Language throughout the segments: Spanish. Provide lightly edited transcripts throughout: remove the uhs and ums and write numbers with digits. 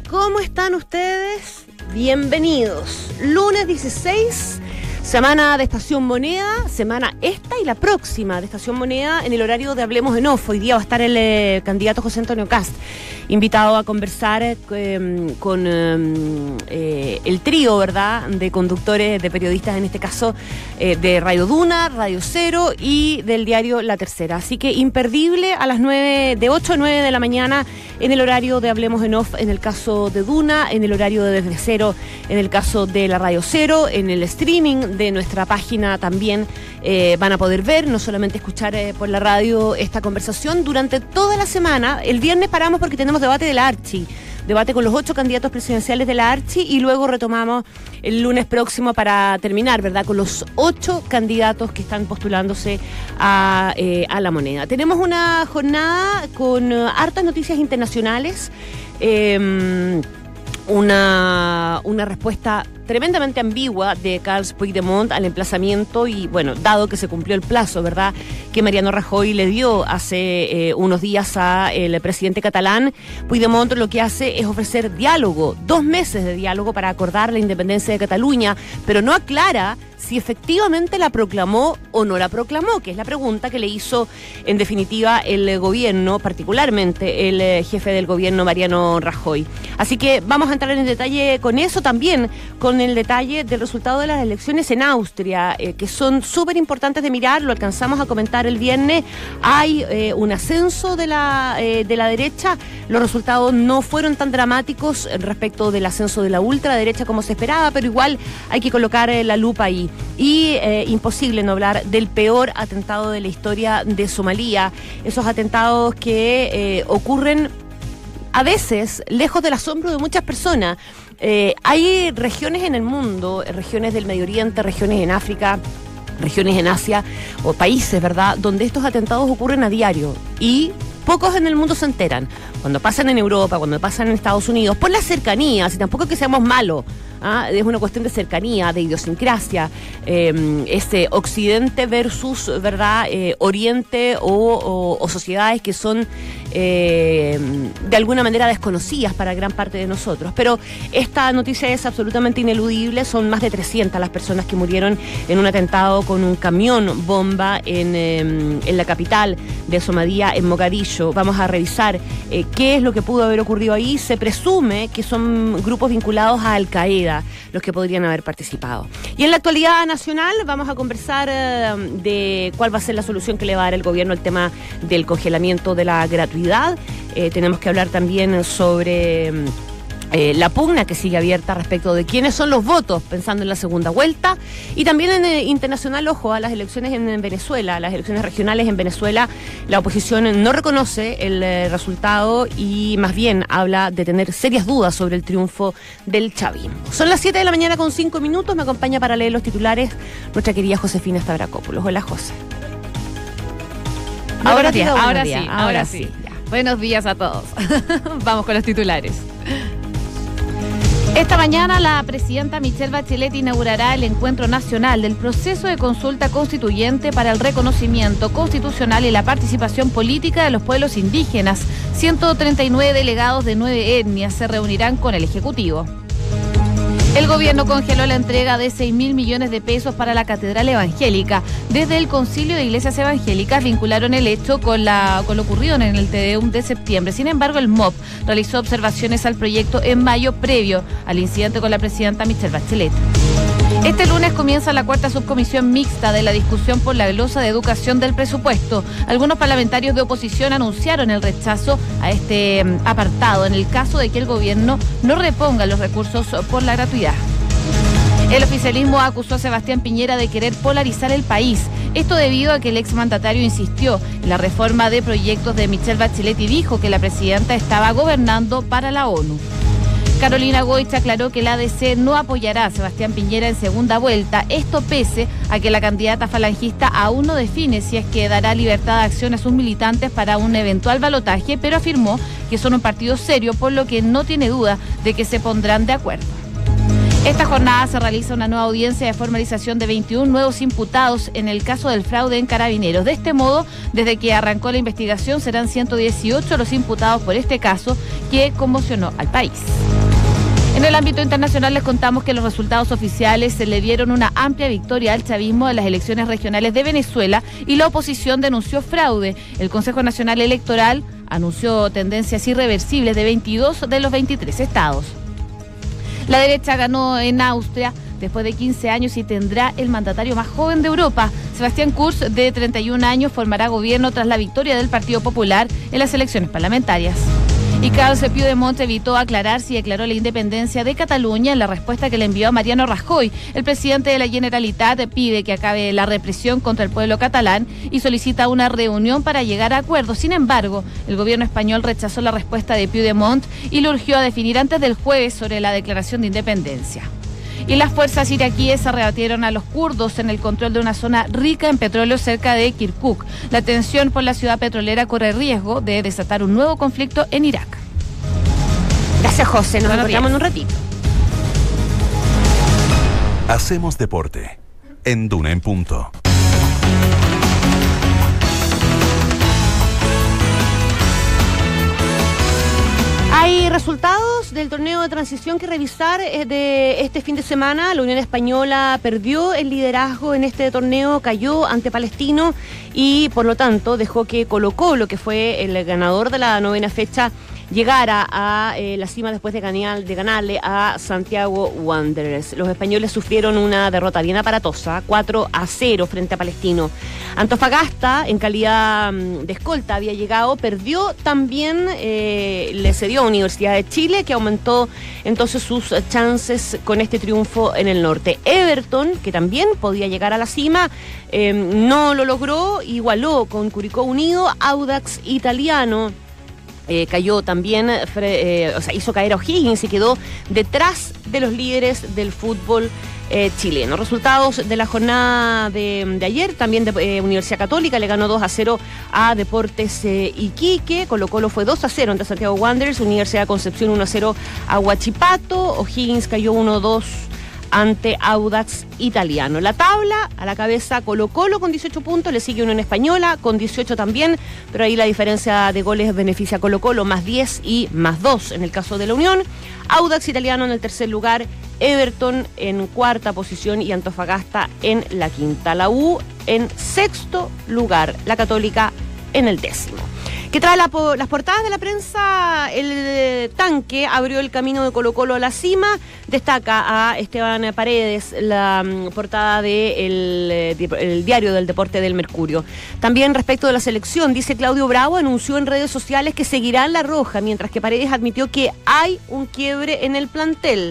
¿cómo están ustedes? Bienvenidos. Lunes 16, semana de Estación Moneda, semana esta y la próxima de Estación Moneda en el horario de Hablemos en Off. Hoy día va a estar el candidato José Antonio Kast, invitado a conversar con el trío, ¿verdad?, de conductores, de periodistas, en este caso de Radio Duna, Radio Cero y del diario La Tercera. Así que imperdible a las 9, de 8 a 9 de la mañana en el horario de Hablemos en Off, en el caso de Duna, en el horario de Desde Cero, en el caso de la Radio Cero, en el streaming de nuestra página también van a poder ver, no solamente escuchar por la radio esta conversación durante toda la semana. El viernes paramos porque tenemos debate de la Archi, debate con los 8 candidatos presidenciales de la Archi, y luego retomamos el lunes próximo para terminar, ¿verdad?, con los 8 candidatos que están postulándose a la moneda. Tenemos una jornada con hartas noticias internacionales, una respuesta tremendamente ambigua de Carles Puigdemont al emplazamiento y, bueno, dado que se cumplió el plazo, ¿verdad?, que Mariano Rajoy le dio hace unos días al presidente catalán, Puigdemont lo que hace es ofrecer diálogo, 2 meses de diálogo para acordar la independencia de Cataluña, pero no aclara si efectivamente la proclamó o no la proclamó, que es la pregunta que le hizo en definitiva el gobierno, particularmente el jefe del gobierno, Mariano Rajoy. Así que vamos a entrar en detalle con eso, también con el detalle del resultado de las elecciones en Austria, que son súper importantes de mirar. Lo alcanzamos a comentar el viernes. Hay un ascenso de la derecha. Los resultados no fueron tan dramáticos respecto del ascenso de la ultraderecha como se esperaba, pero igual hay que colocar la lupa ahí. Y imposible no hablar del peor atentado de la historia de Somalia. Esos atentados que ocurren a veces lejos del asombro de muchas personas. Hay regiones en el mundo, regiones del Medio Oriente, regiones en África, regiones en Asia, o países, ¿verdad?, donde estos atentados ocurren a diario y pocos en el mundo se enteran. Cuando pasan en Europa, cuando pasan en Estados Unidos, por la cercanía, si tampoco es que seamos malos, es una cuestión de cercanía, de idiosincrasia, ese occidente versus, ¿verdad?, oriente o sociedades que son de alguna manera desconocidas para gran parte de nosotros. Pero esta noticia es absolutamente ineludible. Son más de 300 las personas que murieron en un atentado con un camión bomba en la capital de Somalia, en Mogadiscio. Vamos a revisar qué es lo que pudo haber ocurrido ahí. Se presume que son grupos vinculados a Al-Qaeda los que podrían haber participado. Y en la actualidad nacional vamos a conversar de cuál va a ser la solución que le va a dar el gobierno al tema del congelamiento de la gratuidad. Tenemos que hablar también sobre la pugna que sigue abierta respecto de quiénes son los votos pensando en la segunda vuelta. Y también en internacional, ojo, a las elecciones en Venezuela, las elecciones regionales en Venezuela. La oposición no reconoce el resultado y más bien habla de tener serias dudas sobre el triunfo del chavismo. Son las 7 de la mañana con 5 minutos. Me acompaña para leer los titulares nuestra querida Josefina Stavrakopoulos. Hola, José. Ahora sí. Buenos días a todos. Vamos con los titulares. Esta mañana la presidenta Michelle Bachelet inaugurará el encuentro nacional del proceso de consulta constituyente para el reconocimiento constitucional y la participación política de los pueblos indígenas. 139 delegados de 9 etnias se reunirán con el Ejecutivo. El gobierno congeló la entrega de 6.000 millones de pesos para la Catedral Evangélica. Desde el Concilio de Iglesias Evangélicas vincularon el hecho con lo ocurrido en el Te Deum de septiembre. Sin embargo, el MOP realizó observaciones al proyecto en mayo, previo al incidente con la presidenta Michelle Bachelet. Este lunes comienza la 4ª subcomisión mixta de la discusión por la glosa de educación del presupuesto. Algunos parlamentarios de oposición anunciaron el rechazo a este apartado en el caso de que el gobierno no reponga los recursos por la gratuidad. El oficialismo acusó a Sebastián Piñera de querer polarizar el país. Esto debido a que el exmandatario insistió en la reforma de proyectos de Michelle Bachelet y dijo que la presidenta estaba gobernando para la ONU. Carolina Goich aclaró que la ADC no apoyará a Sebastián Piñera en segunda vuelta, esto pese a que la candidata falangista aún no define si es que dará libertad de acción a sus militantes para un eventual balotaje, pero afirmó que son un partido serio, por lo que no tiene duda de que se pondrán de acuerdo. Esta jornada se realiza una nueva audiencia de formalización de 21 nuevos imputados en el caso del fraude en Carabineros. De este modo, desde que arrancó la investigación, serán 118 los imputados por este caso que conmocionó al país. En el ámbito internacional les contamos que los resultados oficiales se le dieron una amplia victoria al chavismo en las elecciones regionales de Venezuela y la oposición denunció fraude. El Consejo Nacional Electoral anunció tendencias irreversibles de 22 de los 23 estados. La derecha ganó en Austria después de 15 años y tendrá el mandatario más joven de Europa. Sebastián Kurz, de 31 años, formará gobierno tras la victoria del Partido Popular en las elecciones parlamentarias. Y Carles Puigdemont evitó aclarar si declaró la independencia de Cataluña en la respuesta que le envió a Mariano Rajoy. El presidente de la Generalitat pide que acabe la represión contra el pueblo catalán y solicita una reunión para llegar a acuerdos. Sin embargo, el gobierno español rechazó la respuesta de Puigdemont y le urgió a definir antes del jueves sobre la declaración de independencia. Y las fuerzas iraquíes arrebatieron a los kurdos en el control de una zona rica en petróleo cerca de Kirkuk. La tensión por la ciudad petrolera corre riesgo de desatar un nuevo conflicto en Irak. Gracias, José. Nos encontramos en un ratito. Hacemos deporte en Duna en Punto. Hay resultados del torneo de transición que revisar de este fin de semana. La Unión Española perdió el liderazgo en este torneo, cayó ante Palestino y por lo tanto dejó que Colo-Colo, que fue el ganador de la 9ª fecha, llegara a la cima después de ganarle a Santiago Wanderers. Los españoles sufrieron una derrota bien aparatosa, 4-0 frente a Palestino. Antofagasta, en calidad de escolta, había llegado, perdió también, le cedió a Universidad de Chile, que aumentó entonces sus chances con este triunfo en el norte. Everton, que también podía llegar a la cima, no lo logró, igualó con Curicó Unido. Audax Italiano cayó también, hizo caer a O'Higgins y quedó detrás de los líderes del fútbol chileno. Resultados de la jornada de ayer, también de Universidad Católica le ganó 2-0 a Deportes Iquique. Colo-Colo fue 2-0 ante Santiago Wanderers. Universidad de Concepción 1-0 a Huachipato. O'Higgins cayó 1-2 ante Audax Italiano. La tabla, a la cabeza Colo-Colo con 18 puntos, le sigue Unión Española con 18 también, pero ahí la diferencia de goles beneficia a Colo-Colo, más 10 y más 2 en el caso de la Unión. Audax Italiano en el tercer lugar, Everton en cuarta posición y Antofagasta en la quinta. La U en sexto lugar, la Católica en el 10º. ¿Qué trae las portadas de la prensa? El tanque abrió el camino de Colo-Colo a la cima. Destaca a Esteban Paredes la portada del diario del Deporte del Mercurio. También respecto de la selección, dice Claudio Bravo, anunció en redes sociales que seguirá en la roja, mientras que Paredes admitió que hay un quiebre en el plantel.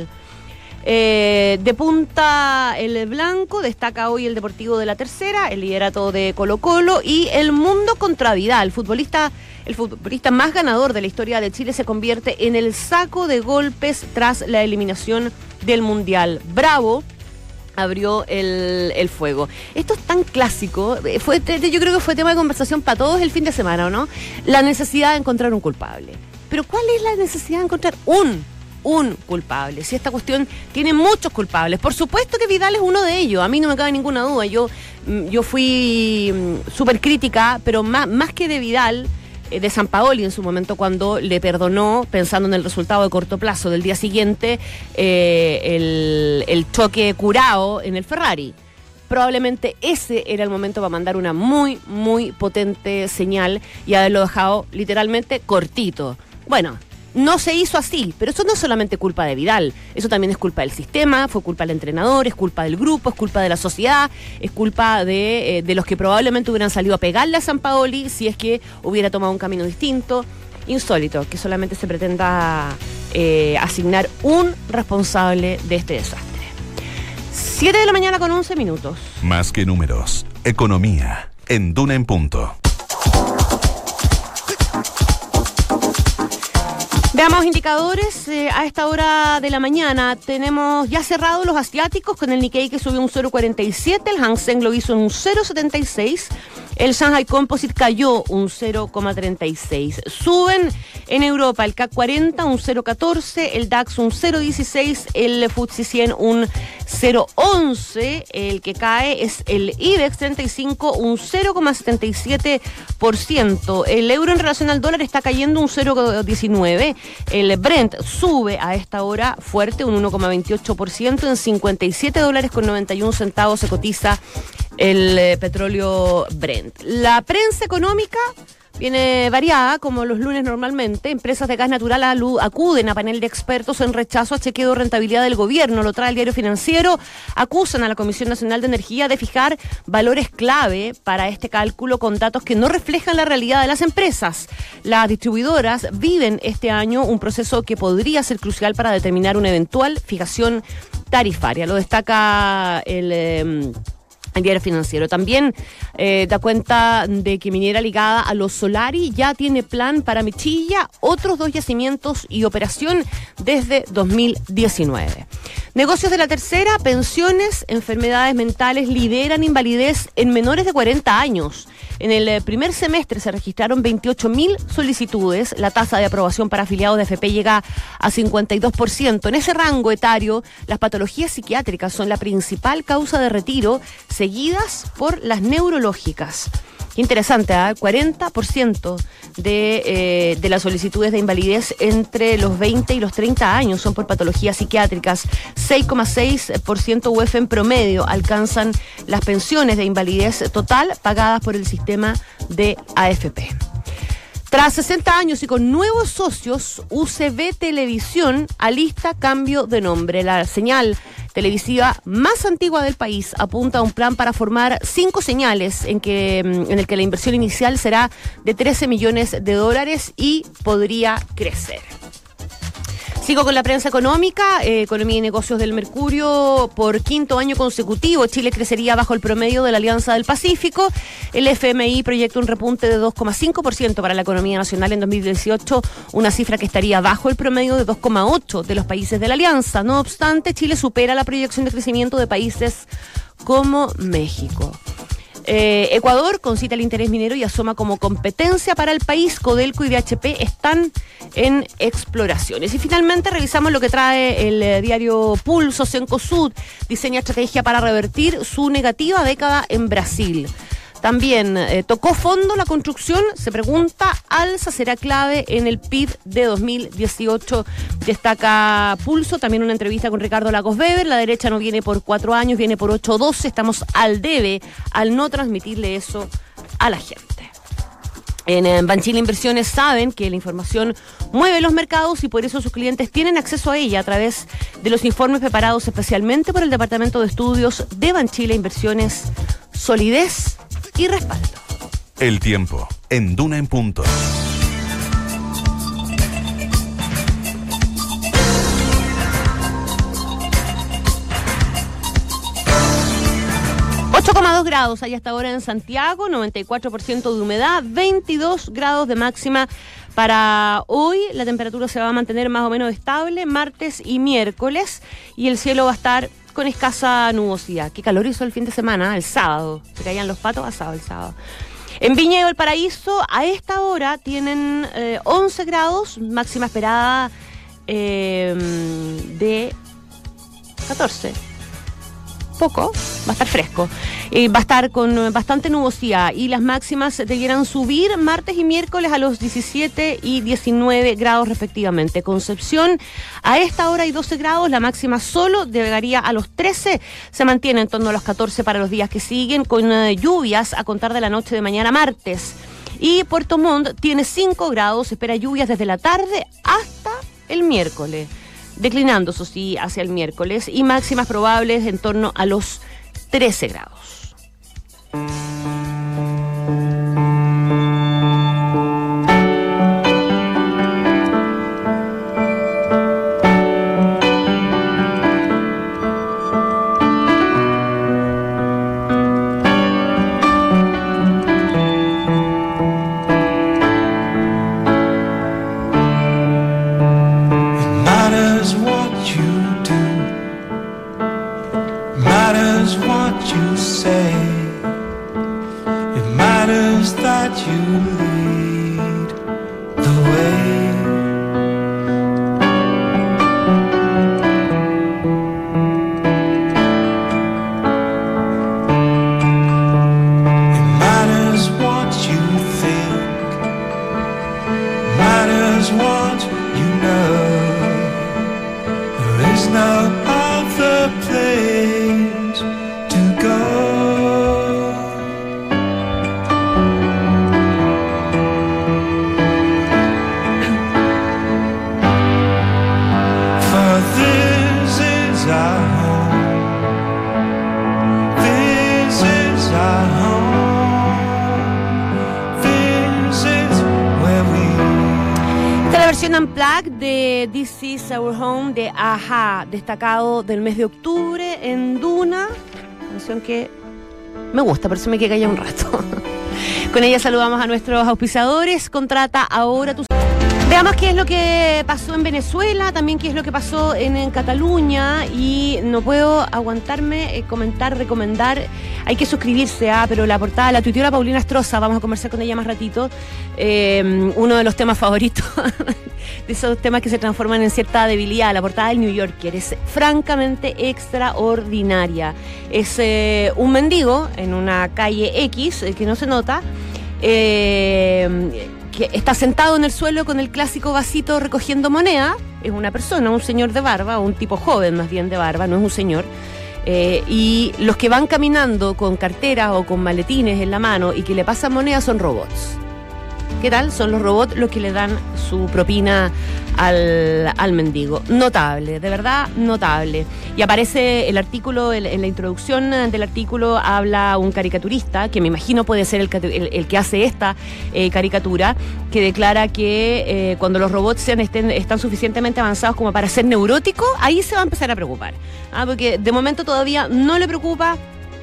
De punta el blanco, destaca hoy el Deportivo de la Tercera, el liderato de Colo-Colo y el mundo contra Vidal. El futbolista más ganador de la historia de Chile se convierte en el saco de golpes tras la eliminación del Mundial. Bravo abrió el fuego. Esto es tan clásico, yo creo que fue tema de conversación para todos el fin de semana, ¿no? La necesidad de encontrar un culpable. Pero ¿cuál es la necesidad de encontrar un culpable? Si esta cuestión tiene muchos culpables. Por supuesto que Vidal es uno de ellos, a mí no me cabe ninguna duda. Yo fui súper crítica, pero más que de Vidal, de Sampaoli en su momento, cuando le perdonó, pensando en el resultado de corto plazo del día siguiente, el choque curado en el Ferrari. Probablemente ese era el momento para mandar una muy, muy potente señal y haberlo dejado literalmente cortito. Bueno, no se hizo así, pero eso no es solamente culpa de Vidal, eso también es culpa del sistema, fue culpa del entrenador, es culpa del grupo, es culpa de la sociedad, es culpa de los que probablemente hubieran salido a pegarle a Sampaoli si es que hubiera tomado un camino distinto. Insólito que solamente se pretenda asignar un responsable de este desastre. 7 de la mañana con 11 minutos. Más que números, economía en Duna en Punto. Veamos indicadores a esta hora de la mañana. Tenemos ya cerrados los asiáticos con el Nikkei que subió un 0,47, el Hang Seng lo hizo en un 0,76 El Shanghai Composite cayó un 0,36. Suben en Europa el CAC 40 un 0,14, el DAX un 0,16, el FTSE 100 un 0,11. El que cae es el IBEX 35, un 0,77%. El euro en relación al dólar está cayendo un 0,19. El Brent sube a esta hora fuerte, un 1,28%. En $57.91 se cotiza el petróleo Brent. La prensa económica viene variada, como los lunes normalmente. Empresas de gas natural acuden a panel de expertos en rechazo a chequeo de rentabilidad del gobierno. Lo trae el Diario Financiero. Acusan a la Comisión Nacional de Energía de fijar valores clave para este cálculo con datos que no reflejan la realidad de las empresas. Las distribuidoras viven este año un proceso que podría ser crucial para determinar una eventual fijación tarifaria. Lo destaca el Diario Financiero. También da cuenta de que minera ligada a los Solari ya tiene plan para Michilla, otros 2 yacimientos y operación desde 2019. Negocios de la tercera, pensiones, enfermedades mentales lideran invalidez en menores de 40 años. En el primer semestre se registraron 28.000 solicitudes. La tasa de aprobación para afiliados de AFP llega a 52%. En ese rango etario, las patologías psiquiátricas son la principal causa de retiro, seguidas por las neurológicas. Qué interesante, ¿eh? 40% de las solicitudes de invalidez entre los 20 y los 30 años son por patologías psiquiátricas. 6,6% UF en promedio alcanzan las pensiones de invalidez total pagadas por el sistema de AFP. Tras 60 años y con nuevos socios, UCB Televisión alista cambio de nombre. La señal televisiva más antigua del país apunta a un plan para formar 5 señales en el que la inversión inicial será de $13 millones y podría crecer. Sigo con la prensa económica, Economía y Negocios del Mercurio. Por 5º año consecutivo, Chile crecería bajo el promedio de la Alianza del Pacífico. El FMI proyecta un repunte de 2,5% para la economía nacional en 2018, una cifra que estaría bajo el promedio de 2,8% de los países de la Alianza. No obstante, Chile supera la proyección de crecimiento de países como México. Ecuador concita el interés minero y asoma como competencia para el país. Codelco y BHP están en exploraciones. Y finalmente revisamos lo que trae el diario Pulso. Cencosud diseña estrategia para revertir su negativa década en Brasil. También tocó fondo la construcción, se pregunta, alza será clave en el PIB de 2018, destaca Pulso. También una entrevista con Ricardo Lagos Weber. La derecha no viene por 4 años, viene por 8 o 12, estamos al debe al no transmitirle eso a la gente. En Banchile Inversiones saben que la información mueve los mercados y por eso sus clientes tienen acceso a ella a través de los informes preparados especialmente por el Departamento de Estudios de Banchile Inversiones. Solidez y respaldo. El tiempo en Duna en punto. 8,2 grados hay hasta ahora en Santiago, 94% de humedad, 22 grados de máxima para hoy. La temperatura se va a mantener más o menos estable martes y miércoles y el cielo va a estar con escasa nubosidad. Qué calor hizo el fin de semana, el sábado. Se caían los patos asados el sábado. En Viña y Valparaíso a esta hora tienen 11 grados, máxima esperada de 14. Poco, va a estar fresco. Va a estar con bastante nubosidad y las máximas debieran subir martes y miércoles a los 17 y 19 grados respectivamente. Concepción, a esta hora hay 12 grados, la máxima solo llegaría a los 13, se mantiene en torno a los 14 para los días que siguen, con lluvias a contar de la noche de mañana martes. Y Puerto Montt tiene 5 grados, espera lluvias desde la tarde hasta el miércoles. Declinando, eso sí, hacia el miércoles, y máximas probables en torno a los 13 grados. Black de This Is Our Home de A-ha, destacado del mes de octubre en Duna, canción que me gusta, pero se me queda callada un rato. Con ella saludamos a nuestros auspiciadores. Contrata ahora tu... Veamos qué es lo que pasó en Venezuela, también qué es lo que pasó en Cataluña, y no puedo aguantarme comentar, recomendar. Hay que suscribirse, pero la portada, la tuitora Paulina Astroza, vamos a conversar con ella más ratito, uno de los temas favoritos, de esos temas que se transforman en cierta debilidad. La portada del New Yorker es francamente extraordinaria. Es un mendigo en una calle X, que no se nota, que está sentado en el suelo con el clásico vasito recogiendo moneda. Es una persona, un señor de barba, o un tipo joven más bien de barba, no es un señor. Y los que van caminando con carteras o con maletines en la mano y que le pasan moneda son robots. ¿Qué tal? Son los robots los que le dan su propina al mendigo. Notable, de verdad notable. Y aparece el artículo, en la introducción del artículo habla un caricaturista, que me imagino puede ser el que hace esta caricatura, que declara que cuando los robots están suficientemente avanzados como para ser neuróticos, ahí se va a empezar a preocupar. Porque de momento todavía no le preocupa.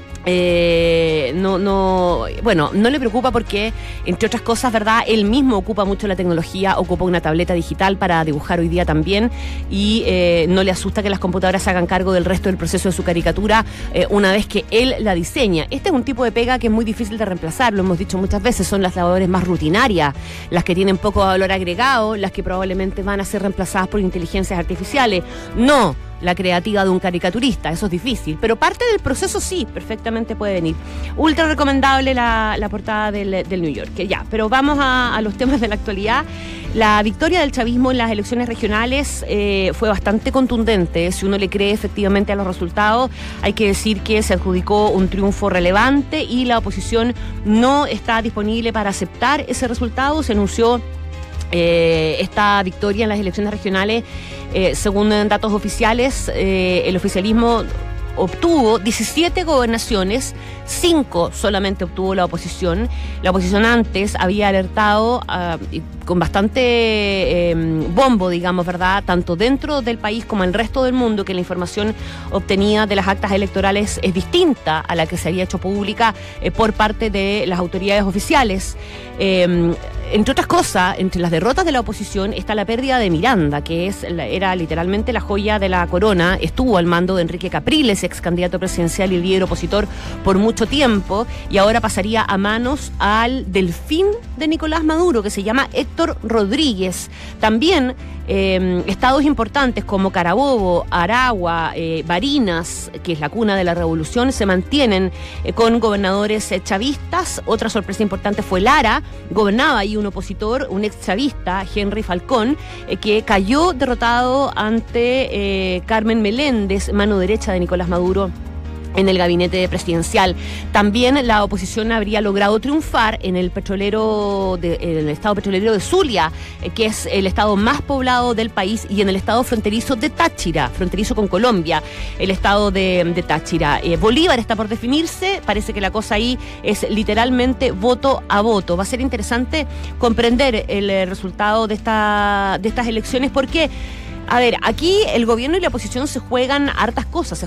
No le preocupa porque, entre otras cosas, ¿verdad? Él mismo ocupa mucho la tecnología, ocupa una tableta digital para dibujar hoy día también, y no le asusta que las computadoras se hagan cargo del resto del proceso de su caricatura una vez que él la diseña. Este es un tipo de pega que es muy difícil de reemplazar, lo hemos dicho muchas veces, son las labores más rutinarias, las que tienen poco valor agregado, las que probablemente van a ser reemplazadas por inteligencias artificiales. No la creativa de un caricaturista, eso es difícil, pero parte del proceso sí, perfectamente puede venir. Ultra recomendable la portada del New York, ya, pero vamos a los temas de la actualidad. La victoria del chavismo en las elecciones regionales fue bastante contundente. Si uno le cree efectivamente a los resultados, hay que decir que se adjudicó un triunfo relevante y la oposición no está disponible para aceptar ese resultado. Se anunció esta victoria en las elecciones regionales. Según datos oficiales, el oficialismo obtuvo 17 gobernaciones, 5 solamente obtuvo la oposición. La oposición antes había alertado con bastante bombo, digamos, ¿verdad?, tanto dentro del país como en el resto del mundo, que la información obtenida de las actas electorales es distinta a la que se había hecho pública por parte de las autoridades oficiales. Entre otras cosas, entre las derrotas de la oposición está la pérdida de Miranda, que era literalmente la joya de la corona. Estuvo al mando de Enrique Capriles, ex candidato presidencial y líder opositor por mucho tiempo, y ahora pasaría a manos al delfín de Nicolás Maduro, que se llama Héctor Rodríguez. También estados importantes como Carabobo, Aragua, Barinas, que es la cuna de la revolución, se mantienen con gobernadores chavistas. Otra sorpresa importante fue Lara, gobernaba ahí un opositor, un ex chavista, Henry Falcón, que cayó derrotado ante Carmen Meléndez, mano derecha de Nicolás Maduro en el gabinete presidencial. También la oposición habría logrado triunfar en el estado petrolero de Zulia, que es el estado más poblado del país, y en el estado fronterizo de Táchira, fronterizo con Colombia, el estado de Táchira. Bolívar está por definirse, parece que la cosa ahí es literalmente voto a voto. Va a ser interesante comprender el resultado de estas elecciones, porque a ver, aquí el gobierno y la oposición se jugaban hartas cosas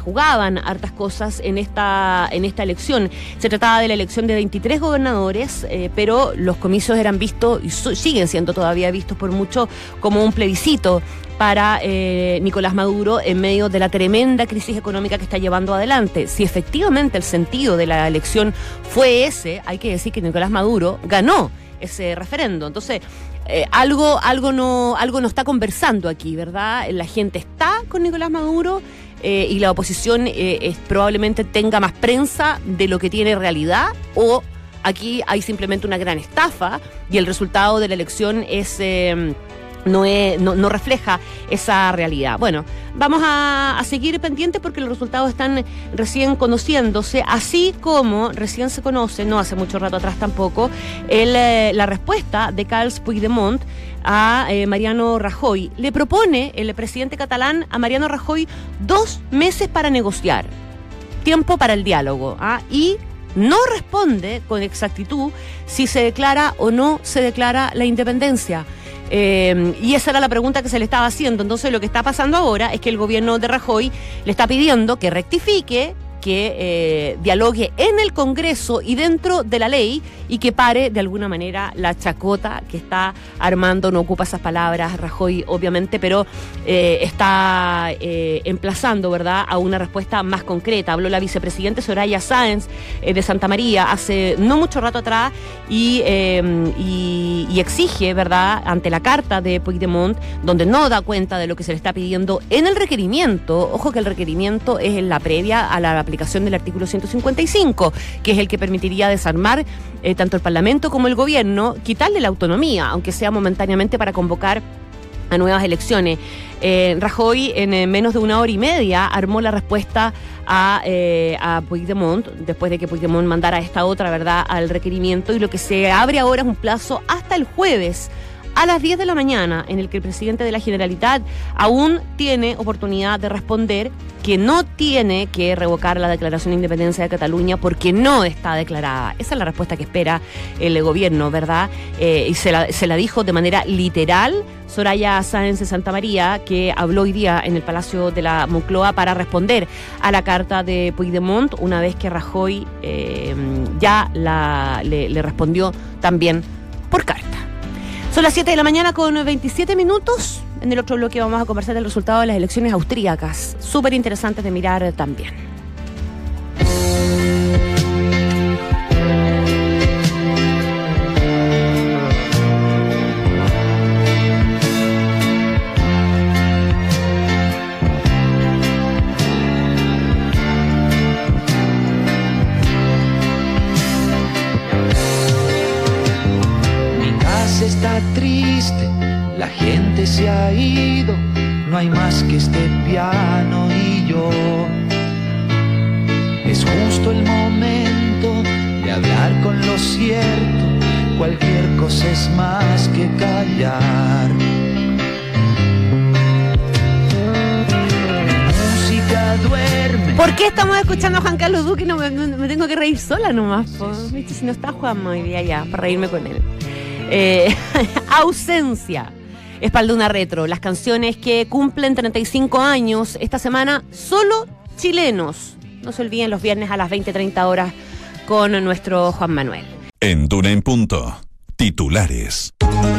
en esta elección. Se trataba de la elección de 23 gobernadores, pero los comicios eran vistos, y siguen siendo todavía vistos por mucho, como un plebiscito para Nicolás Maduro en medio de la tremenda crisis económica que está llevando adelante. Si efectivamente el sentido de la elección fue ese, hay que decir que Nicolás Maduro ganó ese referendo. Entonces, algo no está conversando aquí, ¿verdad? La gente está con Nicolás Maduro y la oposición probablemente tenga más prensa de lo que tiene realidad, o aquí hay simplemente una gran estafa y el resultado de la elección no refleja esa realidad. Bueno, vamos a seguir pendientes porque los resultados están recién conociéndose, así como recién se conoce, no hace mucho rato atrás tampoco, la respuesta de Carles Puigdemont a Mariano Rajoy. Le propone el presidente catalán a Mariano Rajoy 2 meses para negociar, tiempo para el diálogo, y no responde con exactitud si se declara o no se declara la independencia. Y esa era la pregunta que se le estaba haciendo. Entonces lo que está pasando ahora es que el gobierno de Rajoy le está pidiendo que rectifique, que dialogue en el Congreso y dentro de la ley y que pare de alguna manera la chacota que está armando. No ocupa esas palabras Rajoy, obviamente, pero está emplazando, ¿verdad?, a una respuesta más concreta. Habló la vicepresidenta Soraya Sáenz de Santa María hace no mucho rato atrás y exige, ¿verdad?, ante la carta de Puigdemont, donde no da cuenta de lo que se le está pidiendo en el requerimiento. Ojo que el requerimiento es en la previa a la aplicación del artículo 155, que es el que permitiría desarmar tanto el Parlamento como el Gobierno, quitarle la autonomía, aunque sea momentáneamente, para convocar a nuevas elecciones. Rajoy en menos de una hora y media armó la respuesta a Puigdemont, después de que Puigdemont mandara esta otra, ¿verdad?, al requerimiento, y lo que se abre ahora es un plazo hasta el jueves a las 10 de la mañana, en el que el presidente de la Generalitat aún tiene oportunidad de responder que no tiene que revocar la declaración de independencia de Cataluña porque no está declarada. Esa es la respuesta que espera el gobierno, ¿verdad? Y se la dijo de manera literal Soraya Sáenz de Santa María, que habló hoy día en el Palacio de la Moncloa para responder a la carta de Puigdemont, una vez que Rajoy ya le respondió también por carta. Son las 7 de la mañana con 27 minutos. En el otro bloque vamos a conversar del resultado de las elecciones austríacas. Súper interesantes de mirar también. Está triste, la gente se ha ido, no hay más que este piano y yo. Es justo el momento de hablar con lo cierto, cualquier cosa es más que callar. Música duerme. ¿Por qué estamos escuchando a Juan Carlos Duque? No me tengo que reír sola nomás, ¿viste? Si no está Juanma hoy día ya, para reírme con él. Ausencia. Espalduna Retro, las canciones que cumplen 35 años esta semana, solo chilenos. No se olviden, los viernes a las 20:30 horas con nuestro Juan Manuel. En Duna en Punto, titulares.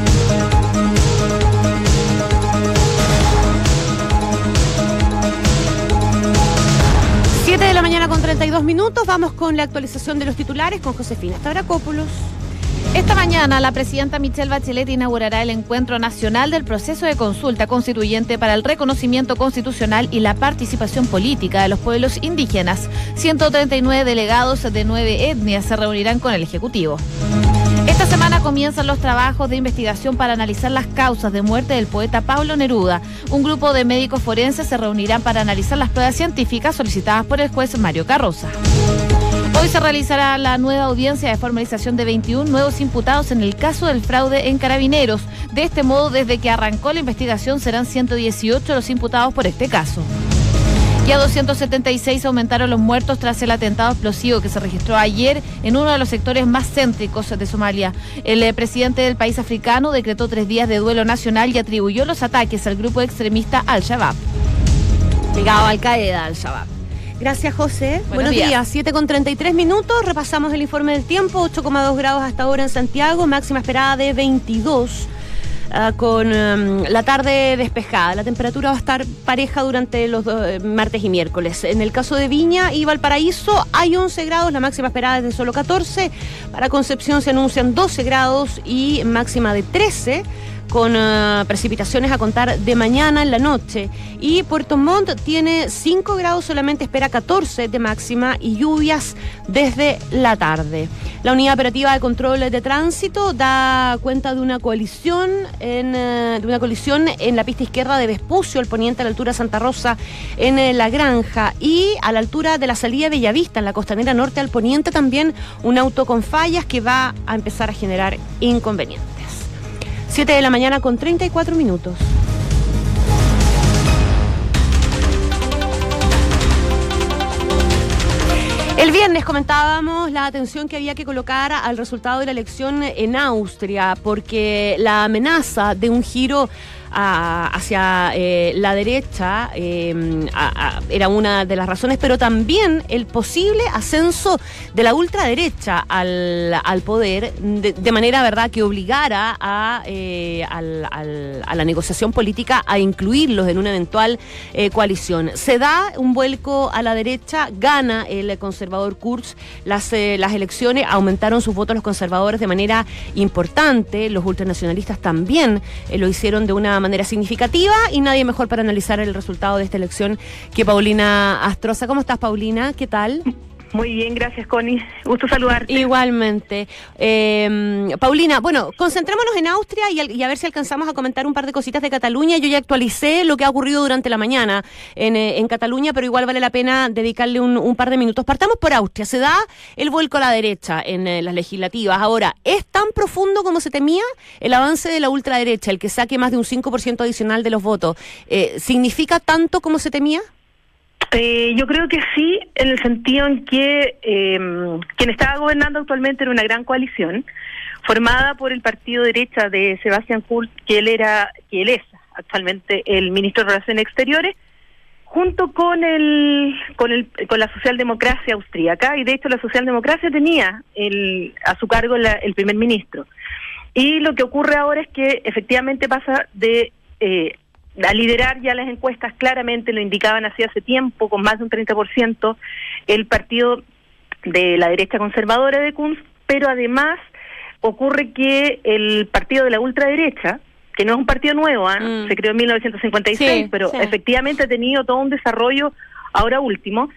Siete de la mañana con 32 minutos. Vamos con la actualización de los titulares con Josefina Stavrakopoulos. Esta mañana la presidenta Michelle Bachelet inaugurará el Encuentro Nacional del Proceso de Consulta Constituyente para el Reconocimiento Constitucional y la Participación Política de los Pueblos Indígenas. 139 delegados de 9 etnias se reunirán con el Ejecutivo. Esta semana comienzan los trabajos de investigación para analizar las causas de muerte del poeta Pablo Neruda. Un grupo de médicos forenses se reunirán para analizar las pruebas científicas solicitadas por el juez Mario Carroza. Hoy se realizará la nueva audiencia de formalización de 21 nuevos imputados en el caso del fraude en Carabineros. De este modo, desde que arrancó la investigación, serán 118 los imputados por este caso. Y a 276 aumentaron los muertos tras el atentado explosivo que se registró ayer en uno de los sectores más céntricos de Somalia. El presidente del país africano decretó 3 días de duelo nacional y atribuyó los ataques al grupo extremista Al-Shabaab. Ligado a Al-Qaeda, Al-Shabaab. Gracias, José. Buenos días. 7:33 minutos. Repasamos el informe del tiempo. 8,2 grados hasta ahora en Santiago. Máxima esperada de 22. Con la tarde despejada. La temperatura va a estar pareja durante los martes y miércoles. En el caso de Viña y Valparaíso hay 11 grados. La máxima esperada es de solo 14. Para Concepción se anuncian 12 grados y máxima de 13. Con precipitaciones a contar de mañana en la noche. Y Puerto Montt tiene 5 grados, solamente espera 14 de máxima y lluvias desde la tarde. La Unidad Operativa de Control de Tránsito da cuenta de una colisión en la pista izquierda de Vespucio, al poniente, a la altura de Santa Rosa, en La Granja, y a la altura de la salida de Bellavista, en la costanera norte, al poniente, también un auto con fallas que va a empezar a generar inconvenientes. 7 de la mañana con 34 minutos. El viernes comentábamos la atención que había que colocar al resultado de la elección en Austria, porque la amenaza de un giro hacia la derecha era una de las razones, pero también el posible ascenso de la ultraderecha al poder, de manera, verdad, que obligara a la negociación política a incluirlos en una eventual coalición. Se da un vuelco a la derecha, gana el conservador Kurz las elecciones, aumentaron sus votos los conservadores de manera importante, los ultranacionalistas también lo hicieron de una manera significativa, y nadie mejor para analizar el resultado de esta elección que Paulina Astroza. ¿Cómo estás, Paulina? ¿Qué tal? Muy bien, gracias, Connie. Gusto saludarte. Igualmente. Paulina, bueno, concentrémonos en Austria y a ver si alcanzamos a comentar un par de cositas de Cataluña. Yo ya actualicé lo que ha ocurrido durante la mañana en Cataluña, pero igual vale la pena dedicarle un par de minutos. Partamos por Austria. Se da el vuelco a la derecha en las legislativas. Ahora, ¿es tan profundo como se temía el avance de la ultraderecha, el que saque más de un 5% adicional de los votos? ¿Significa tanto como se temía? Yo creo que sí, en el sentido en que quien estaba gobernando actualmente era una gran coalición formada por el partido derecha de Sebastian Kurz, que él es actualmente el ministro de Relaciones Exteriores, junto con la socialdemocracia austríaca, y de hecho la socialdemocracia tenía a su cargo el primer ministro. Y lo que ocurre ahora es que efectivamente pasa de a liderar ya las encuestas, claramente lo indicaban hace tiempo, con más de un 30%, el partido de la derecha conservadora de Kurz, pero además ocurre que el partido de la ultraderecha, que no es un partido nuevo, se creó en 1956, sí, pero sí, efectivamente ha tenido todo un desarrollo ahora último,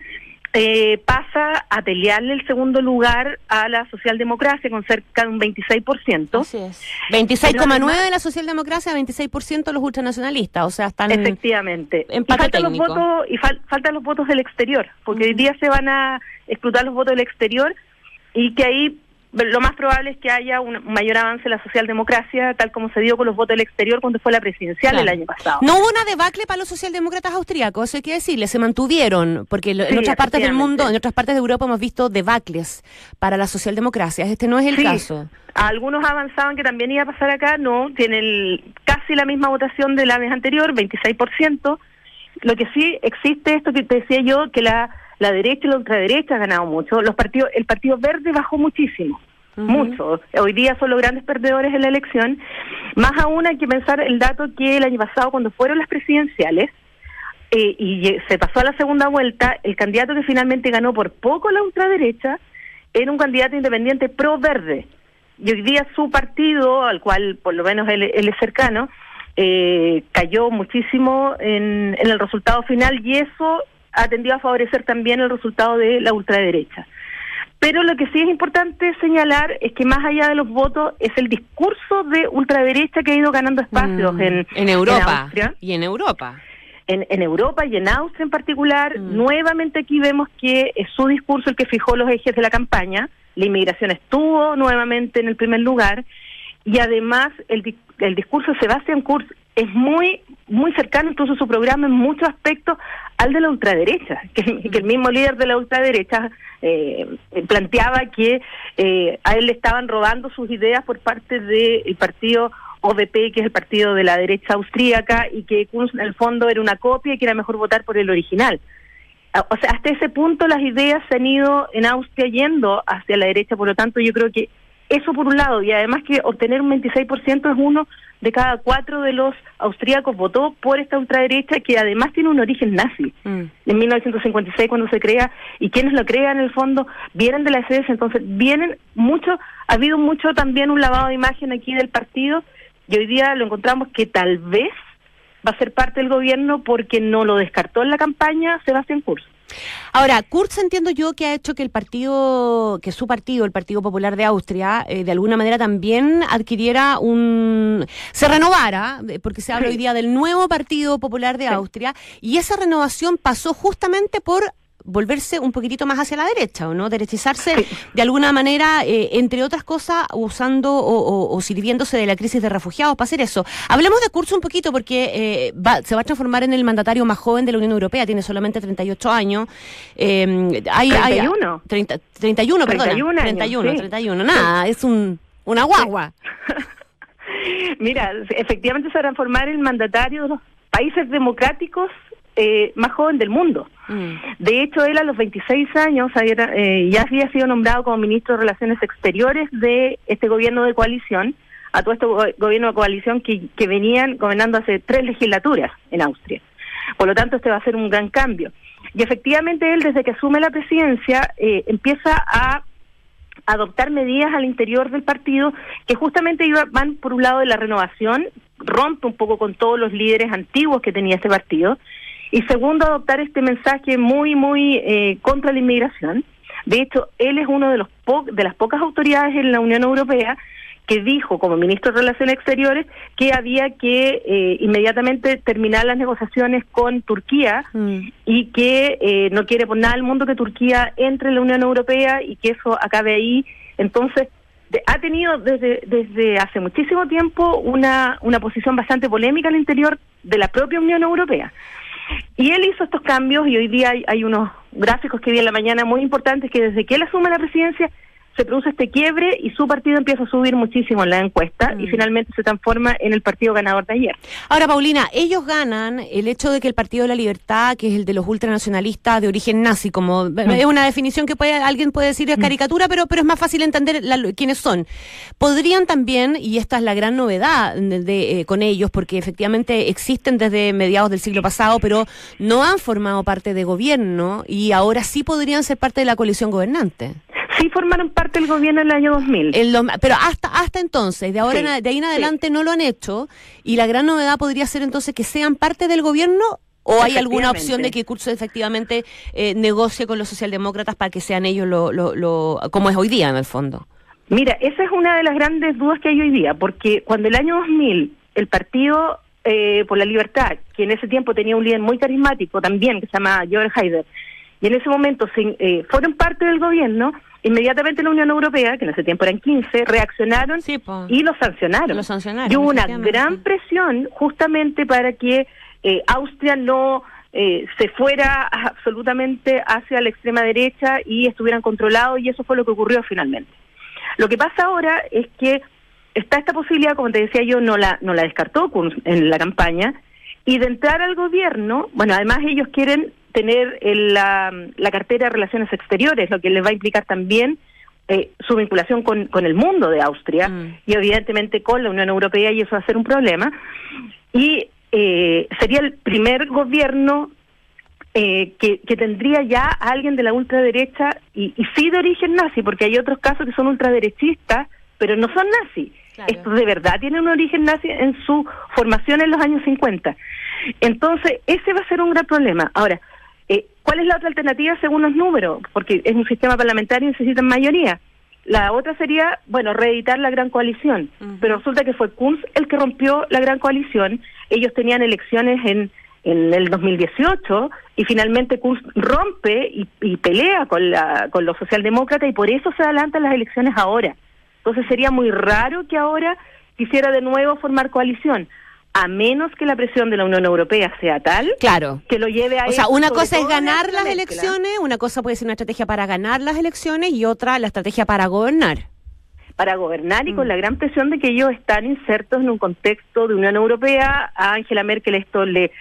pasa a pelearle el segundo lugar a la socialdemocracia con cerca de un 26%. Así es. 26,9% de la socialdemocracia, 26% los ultranacionalistas, o sea, están efectivamente. Empate técnico. Faltan los votos del exterior, porque hoy día se van a explotar los votos del exterior, y que ahí lo más probable es que haya un mayor avance en la socialdemocracia, tal como se dio con los votos del exterior cuando fue la presidencial el año pasado. No hubo una debacle para los socialdemócratas austríacos, eso hay que decirle, se mantuvieron, porque en otras partes del mundo, en otras partes de Europa hemos visto debacles para las socialdemocracias, este no es el caso. Algunos avanzaban que también iba a pasar acá, no, tienen casi la misma votación de la vez anterior, 26%, lo que sí existe, esto que te decía yo, que la derecha y la ultraderecha han ganado mucho. El Partido Verde bajó muchísimo, mucho. Hoy día son los grandes perdedores en la elección. Más aún hay que pensar el dato que el año pasado, cuando fueron las presidenciales, y se pasó a la segunda vuelta, el candidato que finalmente ganó por poco la ultraderecha era un candidato independiente pro-verde. Y hoy día su partido, al cual por lo menos él es cercano, cayó muchísimo en el resultado final, y eso ha tendido a favorecer también el resultado de la ultraderecha. Pero lo que sí es importante señalar es que más allá de los votos es el discurso de ultraderecha que ha ido ganando espacios en Europa, en Austria, y en Europa. En Europa y en Austria en particular. Nuevamente aquí vemos que es su discurso el que fijó los ejes de la campaña. La inmigración estuvo nuevamente en el primer lugar, y además el discurso de Sebastian Kurz es muy muy cercano, incluso su programa en muchos aspectos, al de la ultraderecha, que el mismo líder de la ultraderecha planteaba que a él le estaban robando sus ideas por parte del partido OVP, que es el partido de la derecha austríaca, y que Kurz en el fondo era una copia y que era mejor votar por el original. O sea, hasta ese punto las ideas se han ido en Austria yendo hacia la derecha, por lo tanto yo creo que eso por un lado, y además que obtener un 26% es uno de cada 4 de los austríacos votó por esta ultraderecha, que además tiene un origen nazi. En 1956 cuando se crea, y quienes lo crean en el fondo vienen de la SS, entonces ha habido mucho también un lavado de imagen aquí del partido, y hoy día lo encontramos que tal vez va a ser parte del gobierno porque no lo descartó en la campaña Sebastian Kurz. Ahora, Kurz, entiendo yo que ha hecho que su partido, el Partido Popular de Austria, de alguna manera también se renovara, porque se habla hoy día del nuevo Partido Popular de Austria, y esa renovación pasó justamente por volverse un poquitito más hacia la derecha, ¿o no? Derechizarse de alguna manera, entre otras cosas, usando o sirviéndose de la crisis de refugiados para hacer eso. Hablemos de Kurz un poquito porque se va a transformar en el mandatario más joven de la Unión Europea, tiene solamente 38 años. 31. 31, perdona. 31. Nada, es una guagua. Mira, efectivamente se va a transformar en el mandatario de los países democráticos más joven del mundo. De hecho, él a los 26 años ya había sido nombrado como ministro de Relaciones Exteriores de este gobierno de coalición, a todo este gobierno de coalición que venían gobernando hace 3 legislaturas en Austria. Por lo tanto, este va a ser un gran cambio. Y efectivamente él, desde que asume la presidencia, empieza a adoptar medidas al interior del partido que justamente van por un lado de la renovación, rompe un poco con todos los líderes antiguos que tenía este partido, y segundo, adoptar este mensaje muy contra la inmigración. De hecho, él es uno de las pocas autoridades en la Unión Europea que dijo, como ministro de Relaciones Exteriores, que había que inmediatamente terminar las negociaciones con Turquía y que no quiere por nada del mundo que Turquía entre en la Unión Europea y que eso acabe ahí. Entonces, ha tenido desde hace muchísimo tiempo una posición bastante polémica al interior de la propia Unión Europea. Y él hizo estos cambios y hoy día hay unos gráficos que vi en la mañana muy importantes que desde que él asume la presidencia se produce este quiebre y su partido empieza a subir muchísimo en la encuesta y finalmente se transforma en el partido ganador de ayer. Ahora, Paulina, ellos ganan el hecho de que el Partido de la Libertad, que es el de los ultranacionalistas de origen nazi, como es una definición que alguien puede decir es caricatura, pero es más fácil entender quiénes son. Podrían también, y esta es la gran novedad con ellos, porque efectivamente existen desde mediados del siglo pasado, pero no han formado parte de gobierno y ahora sí podrían ser parte de la coalición gobernante. Sí formaron parte del gobierno en el año 2000. Pero hasta entonces, de ahí en adelante no lo han hecho, y la gran novedad podría ser entonces que sean parte del gobierno, ¿o hay alguna opción de que Kurz efectivamente negocie con los socialdemócratas para que sean ellos como es hoy día en el fondo? Mira, esa es una de las grandes dudas que hay hoy día, porque cuando el año 2000 el Partido por la Libertad, que en ese tiempo tenía un líder muy carismático también, que se llama Jörg Haider, y en ese momento fueron parte del gobierno, inmediatamente la Unión Europea, que en ese tiempo eran 15, reaccionaron y los sancionaron. Y hubo una gran presión justamente para que Austria no se fuera absolutamente hacia la extrema derecha y estuvieran controlados, y eso fue lo que ocurrió finalmente. Lo que pasa ahora es que está esta posibilidad, como te decía yo, no la descartó en la campaña, y de entrar al gobierno, bueno, además ellos quieren tener la cartera de Relaciones Exteriores, lo que les va a implicar también su vinculación con el mundo de Austria y evidentemente con la Unión Europea, y eso va a ser un problema. Y sería el primer gobierno que tendría ya a alguien de la ultraderecha y sí de origen nazi, porque hay otros casos que son ultraderechistas, pero no son nazis. Claro. Estos de verdad tienen un origen nazi en su formación en los años 50. Entonces, ese va a ser un gran problema. Ahora, ¿cuál es la otra alternativa según los números? Porque es un sistema parlamentario y necesitan mayoría. La otra sería, reeditar la gran coalición. Pero resulta que fue Kurz el que rompió la gran coalición. Ellos tenían elecciones en el 2018 y finalmente Kurz rompe y pelea con los socialdemócratas, y por eso se adelantan las elecciones ahora. Entonces sería muy raro que ahora quisiera de nuevo formar coalición, a menos que la presión de la Unión Europea sea tal que lo lleve a... O sea, una cosa es ganar las elecciones, una cosa puede ser una estrategia para ganar las elecciones y otra la estrategia para gobernar. Para gobernar y con la gran presión de que ellos están insertos en un contexto de Unión Europea. A Angela Merkel esto le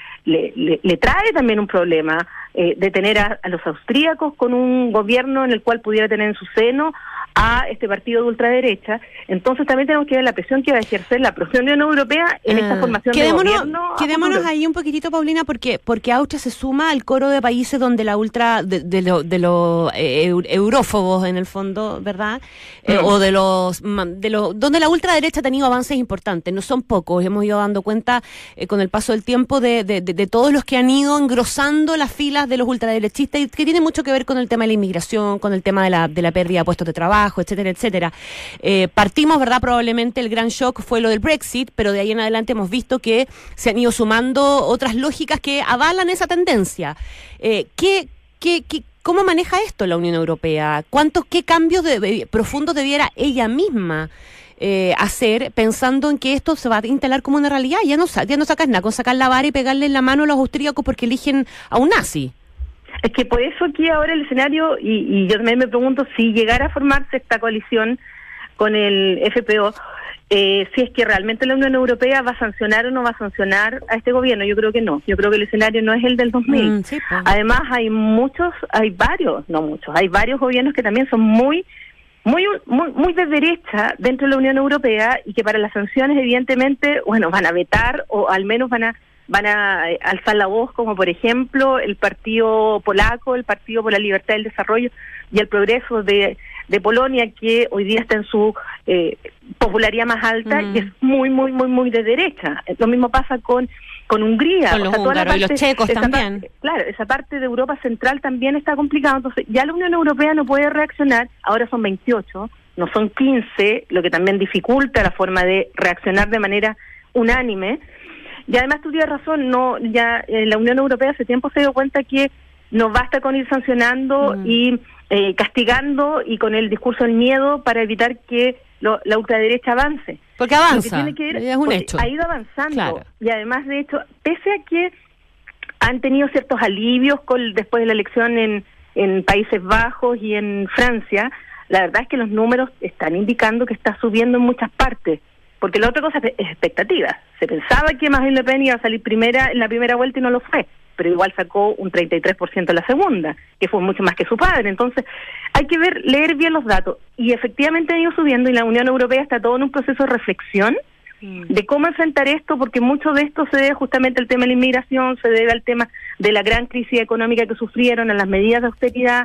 trae también un problema de tener a los austríacos con un gobierno en el cual pudiera tener en su seno a este partido de ultraderecha. Entonces también tenemos que ver la presión que va a ejercer la propia Unión Europea en esta formación de gobierno. Quedémonos ahí un poquitito, Paulina, porque Austria se suma al coro de países donde la de los eurófobos en el fondo, ¿verdad? O donde la ultraderecha ha tenido avances importantes, no son pocos. Hemos ido dando cuenta con el paso del tiempo de todos los que han ido engrosando las filas de los ultraderechistas, y que tiene mucho que ver con el tema de la inmigración, con el tema de la pérdida de puestos de trabajo, etcétera, etcétera. Partimos, ¿verdad? Probablemente el gran shock fue lo del Brexit, pero de ahí en adelante hemos visto que se han ido sumando otras lógicas que avalan esa tendencia. ¿Qué cómo maneja esto la Unión Europea? ¿Qué cambios profundos debiera ella misma hacer, pensando en que esto se va a instalar como una realidad? Ya no sacas nada con sacar la vara y pegarle en la mano a los austríacos porque eligen a un nazi. Es que por eso aquí ahora el escenario, y yo también me pregunto si llegara a formarse esta coalición con el FPO, si es que realmente la Unión Europea va a sancionar o no va a sancionar a este gobierno. Yo creo que no. Yo creo que el escenario no es el del 2000. Sí, pues. Además hay varios gobiernos que también son muy de derecha dentro de la Unión Europea y que para las sanciones evidentemente, van a vetar o al menos van a alzar la voz, como por ejemplo el Partido Polaco, el Partido por la Libertad y el Desarrollo y el Progreso de Polonia, que hoy día está en su popularidad más alta y es muy de derecha. Lo mismo pasa con Hungría. Con los húngaros y los checos también. Esa parte de Europa Central también está complicado. Entonces ya la Unión Europea no puede reaccionar. Ahora son 28, no son 15, lo que también dificulta la forma de reaccionar de manera unánime. Y además tú tienes razón, la Unión Europea hace tiempo se dio cuenta que no basta con ir sancionando y castigando y con el discurso del miedo para evitar que la ultraderecha avance. Porque avanza, es un hecho. Ha ido avanzando. Claro. Y además, de hecho, pese a que han tenido ciertos alivios después de la elección en Países Bajos y en Francia, la verdad es que los números están indicando que está subiendo en muchas partes. Porque la otra cosa es expectativas. Se pensaba que Marine Le Pen iba a salir en la primera vuelta y no lo fue, pero igual sacó un 33% en la segunda, que fue mucho más que su padre. Entonces, hay que leer bien los datos. Y efectivamente han ido subiendo y la Unión Europea está todo en un proceso de reflexión de cómo enfrentar esto, porque mucho de esto se debe justamente al tema de la inmigración, se debe al tema de la gran crisis económica que sufrieron, a las medidas de austeridad,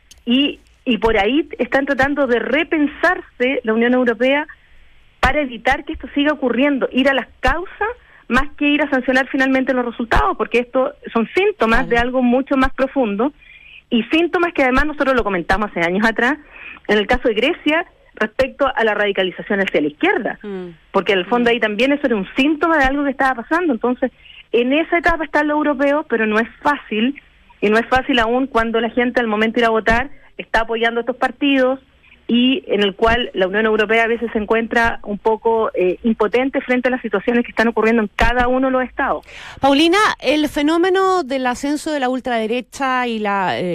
y por ahí están tratando de repensarse la Unión Europea para evitar que esto siga ocurriendo, ir a las causas más que ir a sancionar finalmente los resultados, porque esto son síntomas de algo mucho más profundo, y síntomas que además nosotros lo comentamos hace años atrás, en el caso de Grecia, respecto a la radicalización hacia la izquierda, porque en el fondo ahí también eso era un síntoma de algo que estaba pasando. Entonces, en esa etapa están los europeos, pero no es fácil, y no es fácil aún cuando la gente al momento de ir a votar está apoyando a estos partidos, y en el cual la Unión Europea a veces se encuentra un poco impotente frente a las situaciones que están ocurriendo en cada uno de los estados. Paulina, el fenómeno del ascenso de la ultraderecha y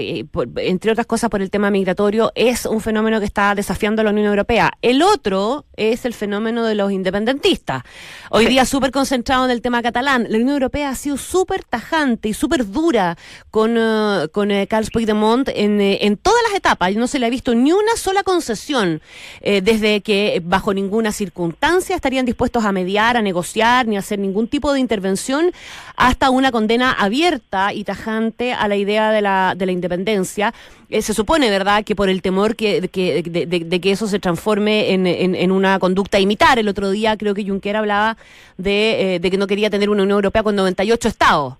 entre otras cosas por el tema migratorio, es un fenómeno que está desafiando a la Unión Europea. El otro es el fenómeno de los independentistas. Hoy día súper concentrado en el tema catalán. La Unión Europea ha sido súper tajante y súper dura con Carles Puigdemont en todas las etapas. Yo no se le ha visto ni una sola concesión, desde que bajo ninguna circunstancia estarían dispuestos a mediar, a negociar, ni a hacer ningún tipo de intervención, hasta una condena abierta y tajante a la idea de la independencia. Se supone, ¿verdad?, que por el temor de que eso se transforme en una conducta a imitar. El otro día creo que Juncker hablaba de que no quería tener una Unión Europea con 98 estados.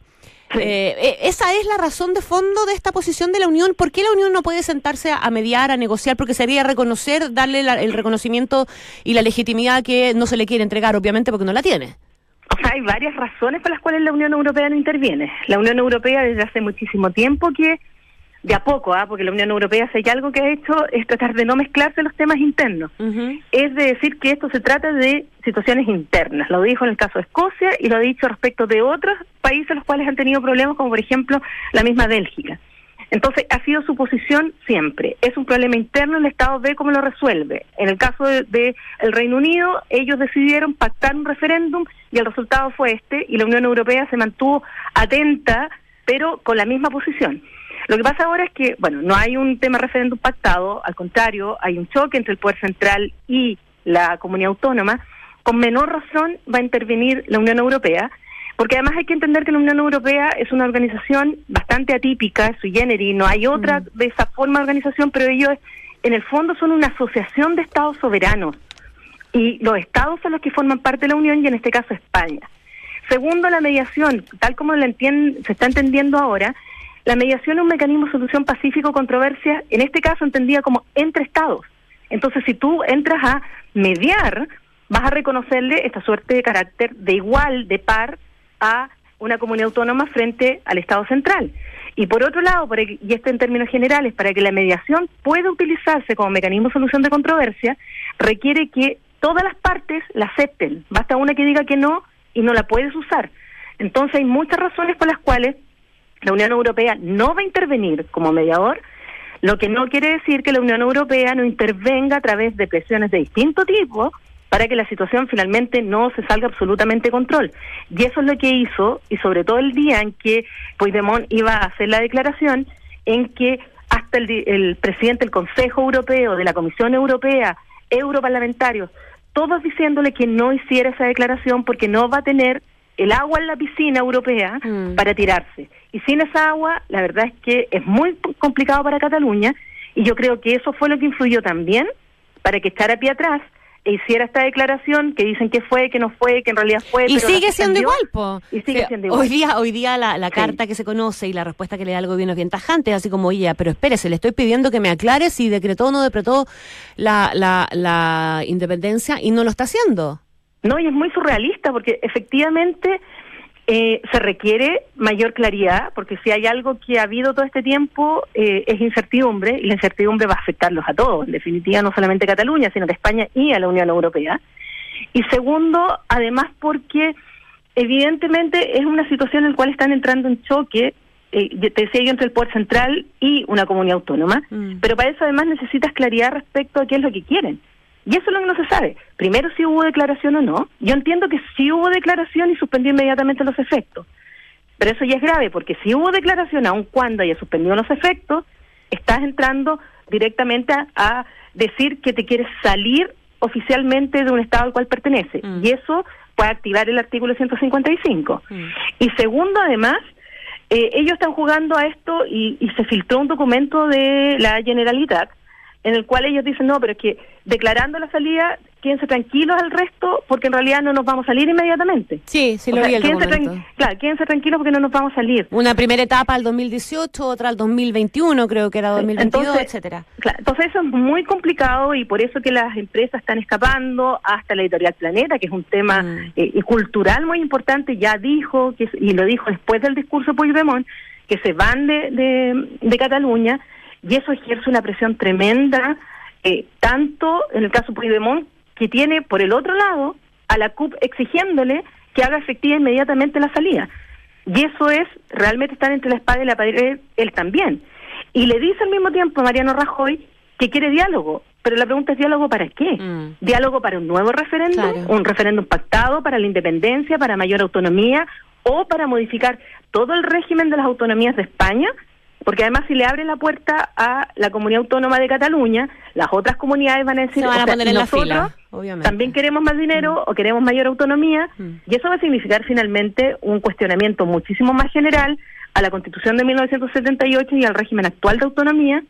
¿Esa es la razón de fondo de esta posición de la Unión? ¿Por qué la Unión no puede sentarse a mediar, a negociar? Porque sería darle el reconocimiento y la legitimidad que no se le quiere entregar, obviamente, porque no la tiene. O sea, hay varias razones por las cuales la Unión Europea no interviene. La Unión Europea desde hace muchísimo tiempo que, de a poco, porque la Unión Europea hace que algo que ha hecho es tratar de no mezclarse los temas internos. Es de decir que esto se trata de situaciones internas. Lo dijo en el caso de Escocia y lo ha dicho respecto de otros países los cuales han tenido problemas, como por ejemplo la misma Bélgica. Entonces, ha sido su posición siempre. Es un problema interno, el Estado ve cómo lo resuelve. En el caso de el Reino Unido, ellos decidieron pactar un referéndum y el resultado fue este, y la Unión Europea se mantuvo atenta, pero con la misma posición. Lo que pasa ahora es que, no hay un tema de referéndum pactado, al contrario, hay un choque entre el Poder Central y la Comunidad Autónoma. Con menor razón va a intervenir la Unión Europea, porque además hay que entender que la Unión Europea es una organización bastante atípica, sui generis, no hay otra de esa forma de organización, pero ellos en el fondo son una asociación de estados soberanos, y los estados son los que forman parte de la Unión, y en este caso España. Segundo, la mediación, tal como se está entendiendo ahora, la mediación es un mecanismo de solución pacífico controversia, en este caso entendida como entre estados. Entonces, si tú entras a mediar, vas a reconocerle esta suerte de carácter de igual, de par, a una comunidad autónoma frente al Estado central. Y por otro lado, y esto en términos generales, para que la mediación pueda utilizarse como mecanismo de solución de controversia, requiere que todas las partes la acepten. Basta una que diga que no y no la puedes usar. Entonces hay muchas razones por las cuales la Unión Europea no va a intervenir como mediador, lo que no quiere decir que la Unión Europea no intervenga a través de presiones de distinto tipo para que la situación finalmente no se salga absolutamente de control. Y eso es lo que hizo, y sobre todo el día en que Puigdemont iba a hacer la declaración, en que hasta el presidente del Consejo Europeo, de la Comisión Europea, europarlamentarios, todos diciéndole que no hiciera esa declaración porque no va a tener el agua en la piscina europea para tirarse. Y sin esa agua, la verdad es que es muy complicado para Cataluña, y yo creo que eso fue lo que influyó también para que echara pie atrás e hiciera esta declaración que dicen que fue, que no fue, que en realidad fue. Y pero sigue siendo igual, po. Y sigue siendo igual. Hoy día la carta que se conoce y la respuesta que le da el gobierno es bien tajante, así como, oye, pero espérese, le estoy pidiendo que me aclare si decretó o no decretó la independencia, y no lo está haciendo. No, y es muy surrealista porque efectivamente se requiere mayor claridad, porque si hay algo que ha habido todo este tiempo es incertidumbre, y la incertidumbre va a afectarlos a todos, en definitiva no solamente a Cataluña, sino a España y a la Unión Europea. Y segundo, además porque evidentemente es una situación en la cual están entrando en choque, te decía yo, entre el poder central y una comunidad autónoma, pero para eso además necesitas claridad respecto a qué es lo que quieren. Y eso es lo que no se sabe. Primero, si hubo declaración o no. Yo entiendo que sí hubo declaración y suspendió inmediatamente los efectos. Pero eso ya es grave, porque si hubo declaración, aun cuando haya suspendido los efectos, estás entrando directamente a decir que te quieres salir oficialmente de un Estado al cual pertenece. Y eso puede activar el artículo 155. Y segundo, además, ellos están jugando a esto y se filtró un documento de la Generalitat en el cual ellos dicen, no, pero es que declarando la salida, quédense tranquilos al resto, porque en realidad no nos vamos a salir inmediatamente. Sí, lo vi el documento. Claro, quédense tranquilos porque no nos vamos a salir. Una primera etapa al 2018, otra al 2021, creo que era 2022, entonces, etcétera. Claro, entonces eso es muy complicado, y por eso que las empresas están escapando hasta la Editorial Planeta, que es un tema y cultural muy importante. Ya dijo, y lo dijo después del discurso de Puigdemont, que se van de Cataluña, y eso ejerce una presión tremenda, tanto en el caso Puigdemont, que tiene por el otro lado a la CUP exigiéndole que haga efectiva inmediatamente la salida. Y eso es realmente estar entre la espada y la pared, él también. Y le dice al mismo tiempo a Mariano Rajoy que quiere diálogo, pero la pregunta es, ¿diálogo para qué? ¿Diálogo para un nuevo referéndum? Claro. ¿Un referéndum pactado para la independencia, para mayor autonomía, o para modificar todo el régimen de las autonomías de España? Porque además, si le abren la puerta a la comunidad autónoma de Cataluña, las otras comunidades van a decir, se van a poner en nosotros la fila, obviamente. También queremos más dinero o queremos mayor autonomía, y eso va a significar finalmente un cuestionamiento muchísimo más general a la Constitución de 1978 y al régimen actual de autonomía,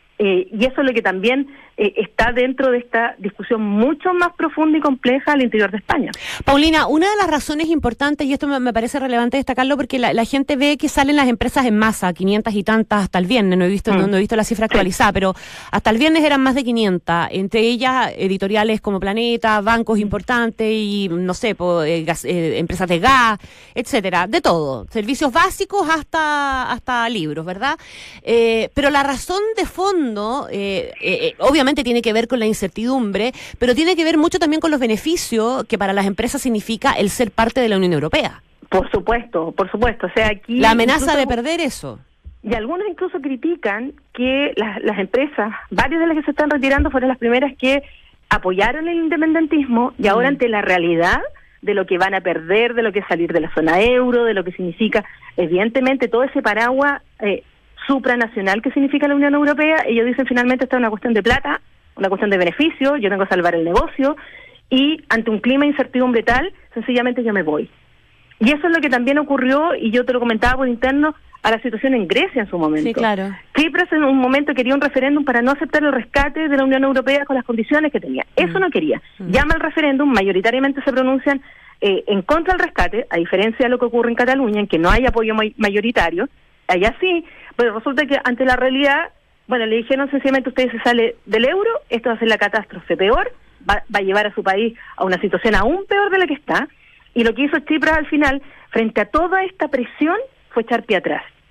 y eso es lo que también está dentro de esta discusión mucho más profunda y compleja al interior de España. Paulina, una de las razones importantes, y esto me parece relevante destacarlo, porque la gente ve que salen las empresas en masa, 500 y tantas hasta el viernes, no he visto la cifra actualizada, pero hasta el viernes eran más de 500, entre ellas editoriales como Planeta, bancos importantes y, no sé, empresas de gas, etcétera, de todo, servicios básicos hasta libros, ¿verdad? Pero la razón de fondo, obviamente tiene que ver con la incertidumbre, pero tiene que ver mucho también con los beneficios que para las empresas significa el ser parte de la Unión Europea. Por supuesto. O sea, aquí la amenaza de perder eso. Y algunos incluso critican que las empresas, varias de las que se están retirando, fueron las primeras que apoyaron el independentismo, y ahora ante la realidad de lo que van a perder, de lo que es salir de la zona euro, de lo que significa, evidentemente, todo ese paraguas supranacional que significa la Unión Europea, ellos dicen finalmente esta es una cuestión de plata, una cuestión de beneficio, yo tengo que salvar el negocio, y ante un clima de incertidumbre tal, sencillamente yo me voy. Y eso es lo que también ocurrió, y yo te lo comentaba por interno, a la situación en Grecia en su momento. Sí, claro. Tsipras en un momento quería un referéndum para no aceptar el rescate de la Unión Europea con las condiciones que tenía. Eso no quería. Llama al referéndum, mayoritariamente se pronuncian en contra del rescate, a diferencia de lo que ocurre en Cataluña, en que no hay apoyo mayoritario. Allá sí, pero resulta que ante la realidad, bueno, le dijeron sencillamente, usted se sale del euro, esto va a ser la catástrofe peor, va a llevar a su país a una situación aún peor de la que está, y lo que hizo Tsipras al final, frente a toda esta presión, fue echar pie atrás.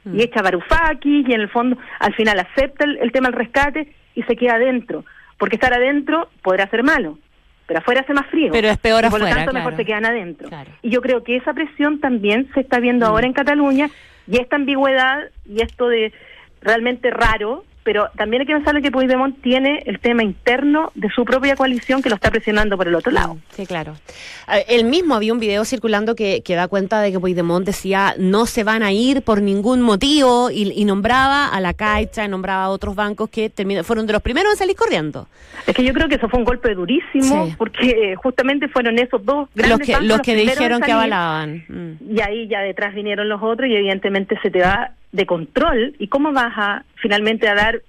y echa Varoufakis y en el fondo al final acepta el tema del rescate y se queda adentro, porque estar adentro podrá ser malo, pero afuera hace más frío. Pero es peor y por afuera, lo tanto claro. mejor se quedan adentro. Claro. Y yo creo que esa presión también se está viendo ahora en Cataluña, y esta ambigüedad y esto de realmente raro, pero también hay que pensar que Puigdemont tiene el tema interno de su propia coalición que lo está presionando por el otro lado. Sí, claro. Él mismo había un video circulando que da cuenta de que Puigdemont decía no se van a ir por ningún motivo y nombraba a la Caixa, nombraba a otros bancos que fueron de los primeros en salir corriendo. Es que yo creo que eso fue un golpe durísimo, Sí. porque justamente fueron esos dos grandes bancos los que primeros dijeron en que salir, avalaban. y ahí ya detrás vinieron los otros y evidentemente se te va de control. ¿Y cómo vas a finalmente a dar